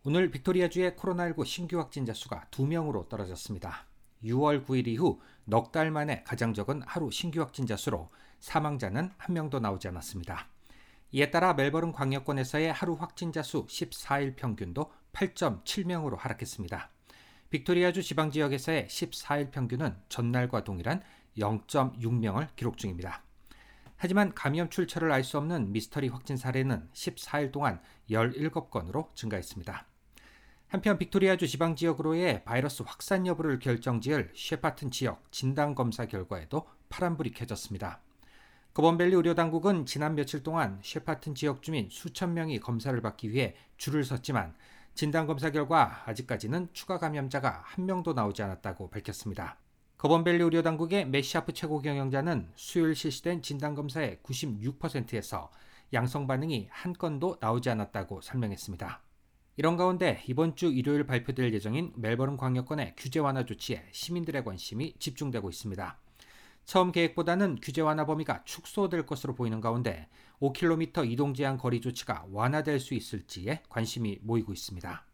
오늘 빅토리아주의 코로나19 신규 확진자 수가 2명으로 떨어졌습니다. 6월 9일 이후 넉 달 만에 가장 적은 하루 신규 확진자 수로 사망자는 한 명도 나오지 않았습니다. 이에 따라 멜버른 광역권에서의 하루 확진자 수 14일 평균도 8.7명으로 하락했습니다. 빅토리아주 지방지역에서의 14일 평균은 전날과 동일한 0.6명을 기록 중입니다. 하지만 감염 출처를 알 수 없는 미스터리 확진 사례는 14일 동안 17건으로 증가했습니다. 한편 빅토리아주 지방지역으로의 바이러스 확산 여부를 결정지을 셰파튼 지역 진단검사 결과에도 파란불이 켜졌습니다. 거번밸리 의료당국은 지난 며칠 동안 셰파튼 지역 주민 수천 명이 검사를 받기 위해 줄을 섰지만 진단검사 결과 아직까지는 추가 감염자가 한 명도 나오지 않았다고 밝혔습니다. 거번밸리 의료당국의 매시아프 최고 경영자는 수요일 실시된 진단검사의 96%에서 양성 반응이 한 건도 나오지 않았다고 설명했습니다. 이런 가운데 이번 주 일요일 발표될 예정인 멜버른 광역권의 규제 완화 조치에 시민들의 관심이 집중되고 있습니다. 처음 계획보다는 규제 완화 범위가 축소될 것으로 보이는 가운데 5km 이동 제한 거리 조치가 완화될 수 있을지에 관심이 모이고 있습니다.